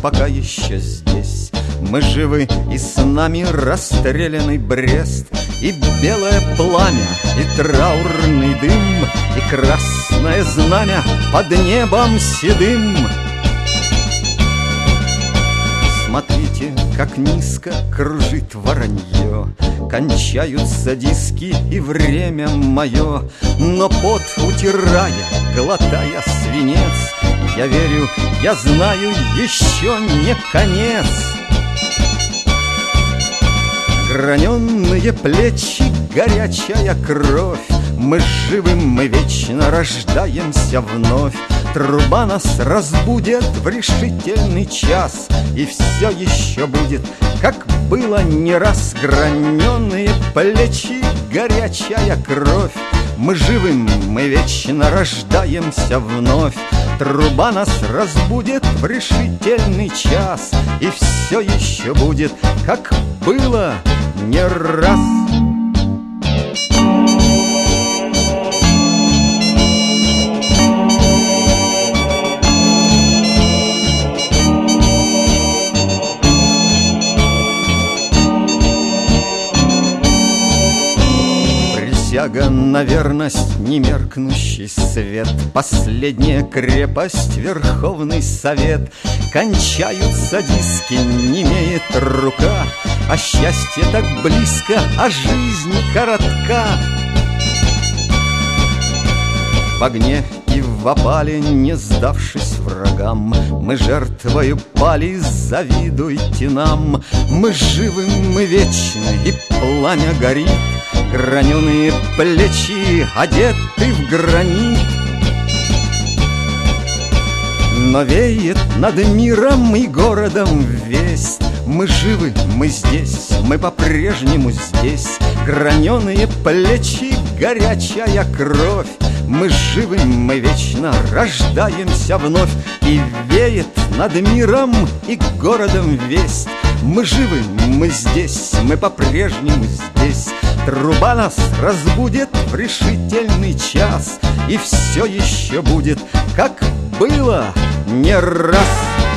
пока еще здесь. Мы живы, и с нами расстрелянный Брест, и белое пламя, и траурный дым, и красное знамя под небом седым. Смотрите, как низко кружит воронье, кончаются диски и время мое. Но пот утирая, глотая свинец, я верю, я знаю, еще не конец. Граненные плечи, горячая кровь, мы живы, мы вечно рождаемся вновь. Труба нас разбудит в решительный час, и все еще будет, как было не раз. Граненные плечи, горячая кровь, мы живы, мы вечно рождаемся вновь. Труба нас разбудит в решительный час, и все еще будет, как было не раз. Присяга на верность, немеркнущий свет, последняя крепость, Верховный Совет. Кончаются диски, немеет рука, а счастье так близко, а жизнь коротка. В огне и в опале, не сдавшись врагам, мы жертвою пали, завидуйте нам. Мы живы, мы вечны, и пламя горит, граненые плечи одеты в гранит. Но веет над миром и городом весть. Мы живы, мы здесь, мы по-прежнему здесь. Граненые плечи, горячая кровь, мы живы, мы вечно рождаемся вновь. И веет над миром и городом весть. Мы живы, мы здесь, мы по-прежнему здесь. Труба нас разбудит в решительный час, и все еще будет, как было не раз.